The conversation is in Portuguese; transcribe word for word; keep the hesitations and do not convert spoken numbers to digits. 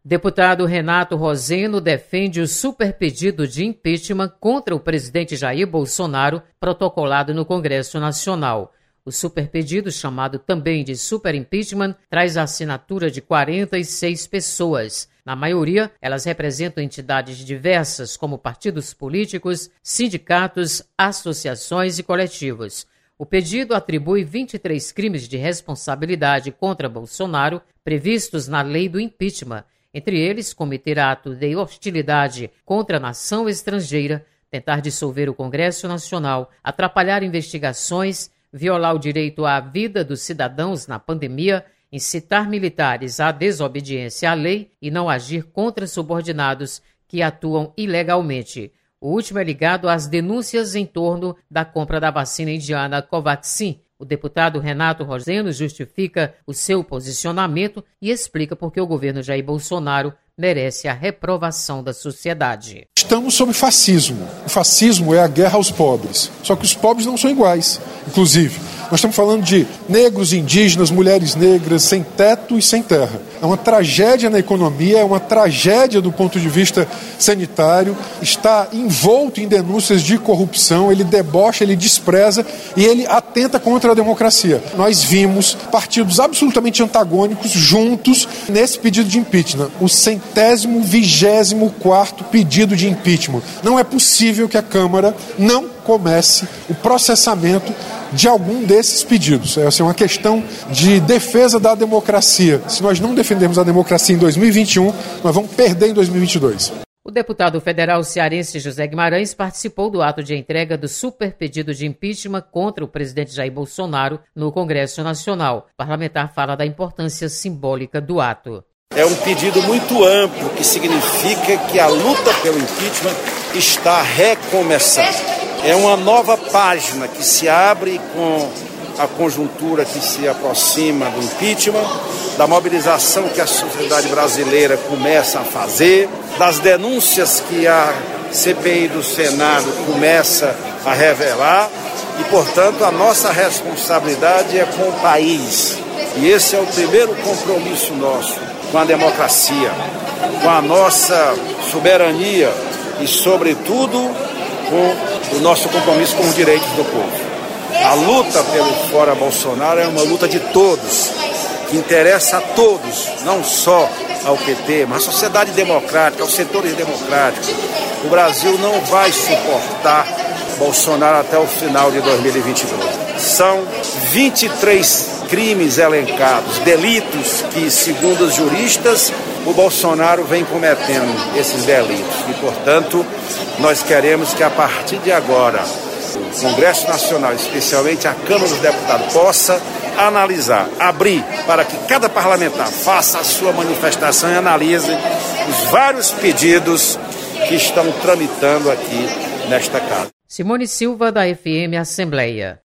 Deputado Renato Roseno defende o superpedido de impeachment contra o presidente Jair Bolsonaro, protocolado no Congresso Nacional. O superpedido, chamado também de superimpeachment, traz a assinatura de quarenta e seis pessoas. Na maioria, elas representam entidades diversas, como partidos políticos, sindicatos, associações e coletivos. O pedido atribui vinte e três crimes de responsabilidade contra Bolsonaro previstos na lei do impeachment. Entre eles, cometer ato de hostilidade contra a nação estrangeira, tentar dissolver o Congresso Nacional, atrapalhar investigações, violar o direito à vida dos cidadãos na pandemia, incitar militares à desobediência à lei e não agir contra subordinados que atuam ilegalmente. O último é ligado às denúncias em torno da compra da vacina indiana Covaxin. O deputado Renato Roseno justifica o seu posicionamento e explica por que o governo Jair Bolsonaro merece a reprovação da sociedade. Estamos sob fascismo. O fascismo é a guerra aos pobres. Só que os pobres não são iguais. Inclusive, nós estamos falando de negros, indígenas, mulheres negras, sem teto e sem terra. É uma tragédia na economia, é uma tragédia do ponto de vista sanitário, está envolto em denúncias de corrupção, ele debocha, ele despreza e ele atenta contra a democracia. Nós vimos partidos absolutamente antagônicos juntos nesse pedido de impeachment, o centésimo, vigésimo quarto pedido de impeachment. Não é possível que a Câmara não comece o processamento de algum desses pedidos. É assim, uma questão de defesa da democracia. Se nós não defendermos a democracia em dois mil e vinte e um, nós vamos perder em dois mil e vinte e dois. O deputado federal cearense José Guimarães participou do ato de entrega do super pedido de impeachment contra o presidente Jair Bolsonaro no Congresso Nacional. O parlamentar fala da importância simbólica do ato. É um pedido muito amplo, que significa que a luta pelo impeachment está recomeçando. É uma nova página que se abre com a conjuntura que se aproxima do impeachment, da mobilização que a sociedade brasileira começa a fazer, das denúncias que a C P I do Senado começa a revelar e, portanto, a nossa responsabilidade é com o país. E esse é o primeiro compromisso nosso com a democracia, com a nossa soberania e, sobretudo, com o nosso compromisso com os direitos do povo. A luta pelo Fora Bolsonaro é uma luta de todos, que interessa a todos, não só ao P T, mas à sociedade democrática, aos setores democráticos. O Brasil não vai suportar Bolsonaro até o final de dois mil e vinte e dois. São vinte e três crimes elencados, delitos que, segundo os juristas, o Bolsonaro vem cometendo esses delitos. E, portanto, nós queremos que, a partir de agora, o Congresso Nacional, especialmente a Câmara dos Deputados, possa analisar, abrir para que cada parlamentar faça a sua manifestação e analise os vários pedidos que estão tramitando aqui nesta casa. Simone Silva, da F M Assembleia.